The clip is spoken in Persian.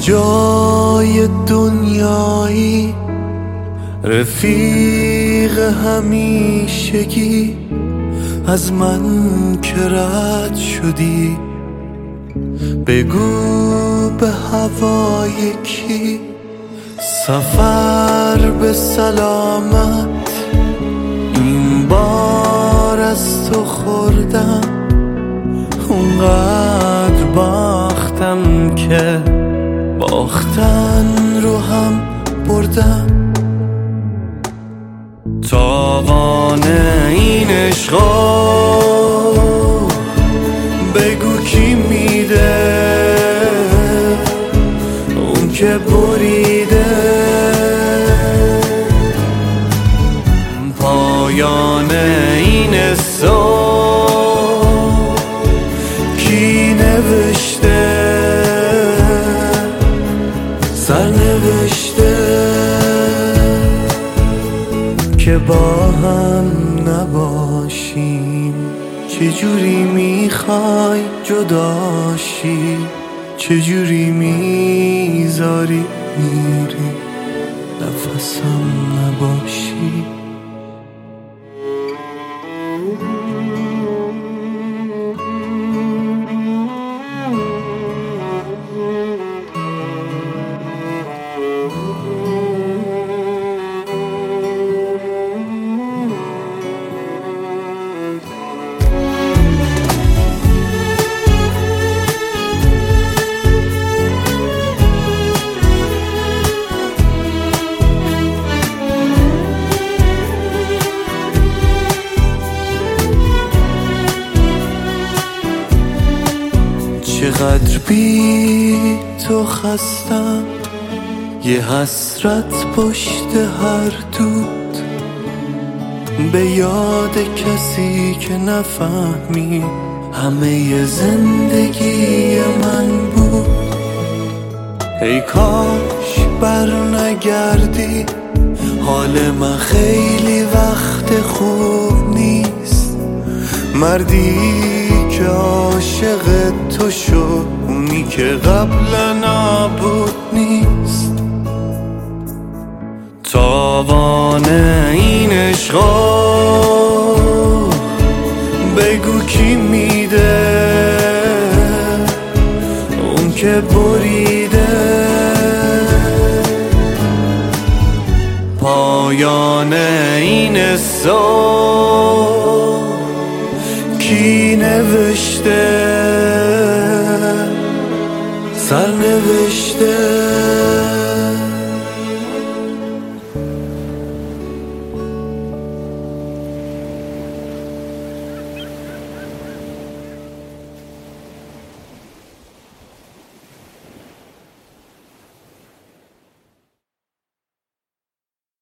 جای دنیایی، رفیق همیشگی، از من که رد شدی بگو به هوای کی سفر به سلامت. این بار از تو خوردم، اونقدر باختم که باختن رو هم بردم. تاوان این عشقا بگو کی میده، اون که بریده. پایان این حسا کی نوشته، سرنوشته که با هم نباشیم. چجوری میخوای جداشی، چجوری میذاری میری نفسم نباشی. چقدر بی تو خستم، یه حسرت پشت هر دود، به یاد کسی که نفهمی همه زندگی من بود. ای کاش بر نگردی، حال من خیلی وقت خوب نیست. مردی که عاشق تو شد، اونی که قبلا نبود نیست. تاوان این عشقا بگو کی میده، اون که بریده. پایان این حسا کی نوشته، سرنوشته